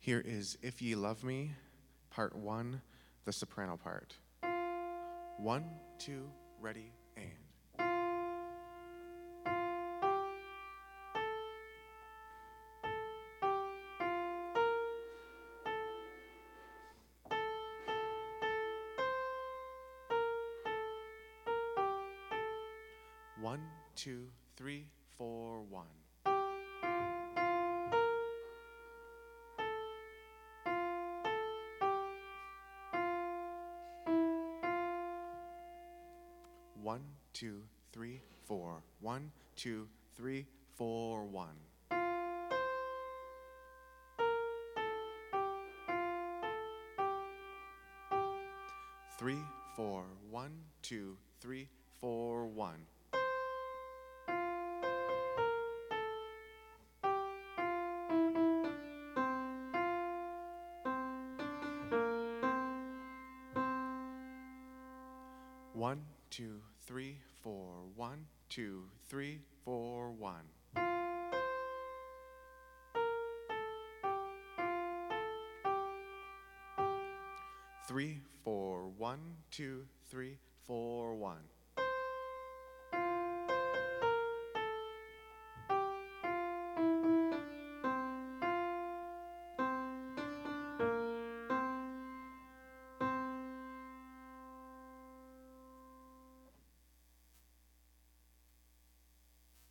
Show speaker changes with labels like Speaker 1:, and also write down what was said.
Speaker 1: Here is If Ye Love Me, part one, the soprano part. 1, 2, ready, and. One, two, three, four, one. One, two, three, four. 1, 2, 3, 4, 1. 3, 4, 1, 2, 3, 4, 1. 1, 2, 3, 4. 1, 2, 3, 4, 1. 3, 4, 1, 2, 3, 4, 1.